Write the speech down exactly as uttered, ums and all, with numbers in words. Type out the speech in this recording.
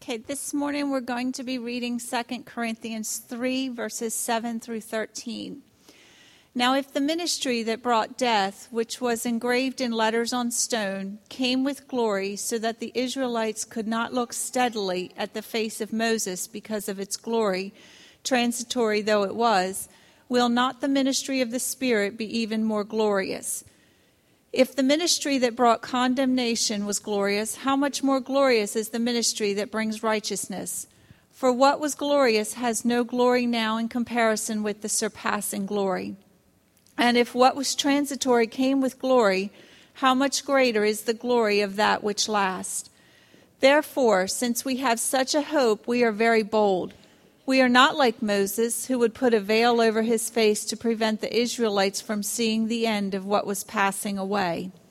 Okay, this morning we're going to be reading Second Corinthians three, verses seven through thirteen. Now, if the ministry that brought death, which was engraved in letters on stone, came with glory, so that the Israelites could not look steadily at the face of Moses because of its glory, transitory though it was, will not the ministry of the Spirit be even more glorious? If the ministry that brought condemnation was glorious, how much more glorious is the ministry that brings righteousness? For what was glorious has no glory now in comparison with the surpassing glory. And if what was transitory came with glory, how much greater is the glory of that which lasts? Therefore, since we have such a hope, we are very bold. We are not like Moses, who would put a veil over his face to prevent the Israelites from seeing the end of what was passing away.